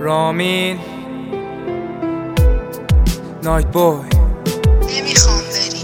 رامین نایت بوی. نمیخوام بری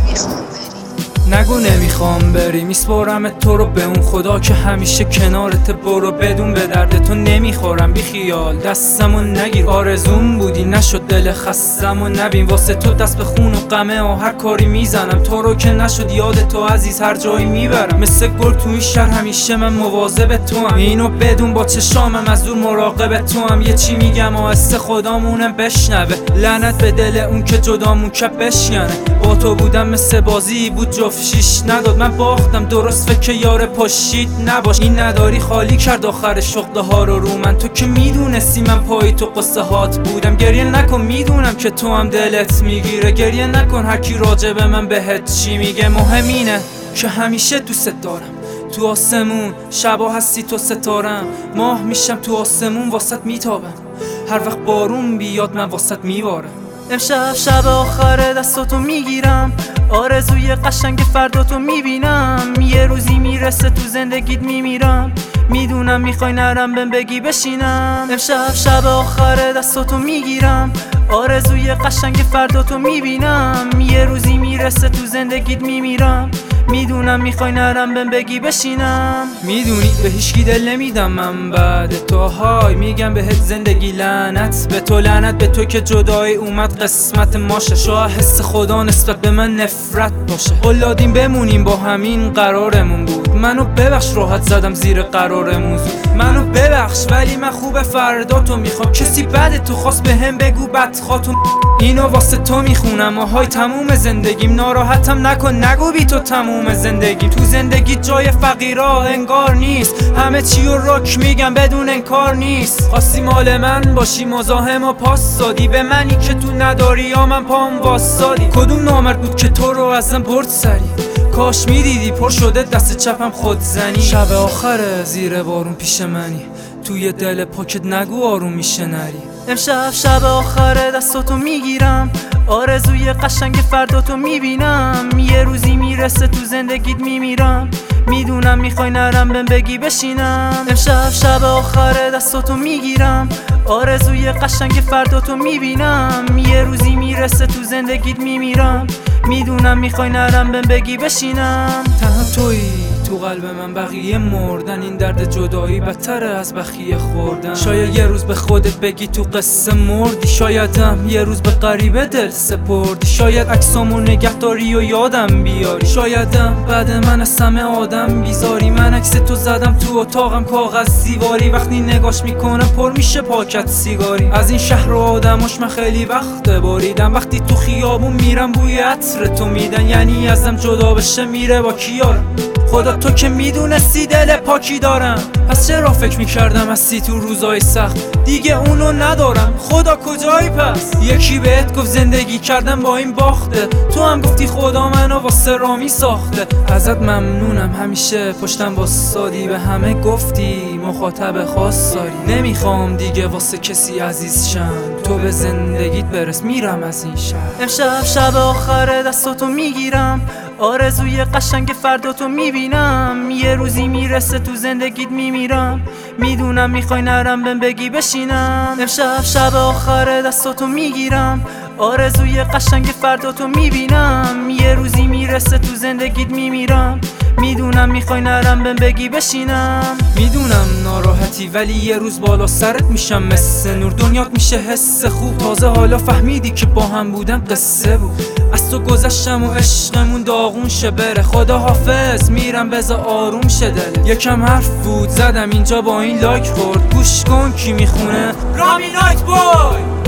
نگو نمیخوام بری، میسپارم تو رو به اون خدا که همیشه کنارت. برو بدون به درد تو نمیخورم، بی خیال دستمو نگیر. آرزوم بودی نشد، دل خستمو نبین. واسه تو دست به خون و غمه و هر کاری میزنم. تو رو که نشد یاد تو عزیز هر جایی میبرم. مثل گل تو این شهر همیشه من مواظب تو هم. اینو بدون با چشامم از دور مراقب تو هم. یه چی میگم آهسته خدامونم بشنوه. لعنت به دل اون که جدامون که بشکنه. با تو بودم مثل بازی بود جفت شیش نداد. من باختم درست فکر یار پاشید نباش. این نداری خالی کرد آخر شغله ها رو من. تو که میدونستی من پای تو قصه هات بودم. گریه نکن میدونم که تو هم دلت میگیره. گریه نکن هر کی راجع به من بهت چی میگه. مهم اینه که همیشه دوست دارم. تو آسمون شبا هستی تو ستارم. ماه میشم تو آسمون واسط میتابم. هر وقت بارون بیاد من واسط میبارم. امشب شب آخر دستاتو میگیرم. آرزوی قشنگ فرداتو میبینم. یه روزی میرسه تو زندگیت میمیرم. میدونم میخوای نرم بهم بگی بشینم. امشب شب آخر دستاتو میگیرم. آرزوی قشنگ فرداتو میبینم. یه روزی میرسه تو زندگیت میمیرم. میدونم میخوای نرم بهم بگی بشینم. میدونی به هیچکی دل نمیدم من بعد تو. های میگم بهت زندگی لعنت به تو. لعنت به تو که جدایی اومد قسمت ماشه. شاید حس خدا نسبت به من نفرت باشه. اولادیم بمونیم با همین قرارمون بود. منو ببخش راحت زدم زیر قرارمون زود. منو ببخش ولی من خوب فردا تو میخوام. کسی بعد تو خواست به هم بگو بدخواتون. اینو واسه تو میخونم آهای تموم زندگیم. ناراحتم نکن نگو بی تو تموم زندگیم. تو زندگی جای فقیرا انگار نیست. همه چی رو رک میگم بدون انکار نیست. خواستی مال من باشی مزاحم و پاس دادی به منی که تو نداری یا من پام واسادی. کدوم نامرد بود که تو رو ازم برد سری. کاش میدیدی پر شده دست چپم خود زنی. شب آخره زیر بارون پیش منی. توی دل پاکت نگو آروم میشه نری. امشب شب آخره دستاتو میگیرم. آرزوی قشنگ فرداتو میبینم. یه روزی میرسه تو زندگیت میمیرم. میدونم میخوای نرم بهم بگی بشینم. امشب شب آخره دستاتو میگیرم. آرزوی قشنگ فرداتو میبینم. یه روزی میرسه تو زندگیت میمیرم. میدونم میخوای نرم بهم بگی بشینم. تنها تویی تو قلب من، بقیه مردن. این درد جدایی بدتره از بخیه خوردن. شاید یه روز به خودت بگی تو قصه مردی. شایدم یه روز به غریبه دل سپردی. شاید عکسامو نگهداری و یادم بیاری. شایدم بعد من از همه آدم بیزاری. من عکس تو زدم تو اتاقم کاغذ دیواری. وقتی نگاش میکنم پر میشه پاکت سیگاری. از این شهر و آدماش من خیلی وقت باریدم. وقتی تو خیابون میرم بوی عطر تو میدن. یعنی ازم جدا بشه میره با کیارم. خدا تو که میدونستی دل پاکی دارم. پس چرا فکر میکردم هستی تو روزای سخت. دیگه اونو ندارم خدا کجایی پس. یکی بهت گفت زندگی کردم با این باخته. تو هم گفتی خدا منو واسه رامی ساخته. ازت ممنونم همیشه پشتم واسادی. به همه گفتی مخاطب خاص داری. نمیخوام دیگه واسه کسی عزیز شم. تو به زندگیت برس میرم از این شهر. امشب شب آخر دستاتو میگیرم. آرزوی قشنگ فرداتو میبینم. یه روزی میرسه تو زندگیت میمیرم. میدونم میخوای نرم بهم بگی بشینم. امشب شب آخر دستاتو میگیرم. آرزوی قشنگ فرداتو میبینم. یه روزی میرسه تو زندگیت میمیرم. میدونم میخوای نرم بهم بگی بشینم. میدونم ناراحتی ولی یه روز بالا سرت میشم مثل نور. دنیات میشه حس خوب. تازه حالا فهمیدی که با هم بودن قصه بود. از تو گذشتم و عشقمون داغون شه بره. خدا حافظ میرم بذار آروم شه دل. یکم حرف بود زدم اینجا با این لایک خورد. گوش کن کی میخونه. رامین نایت بوی.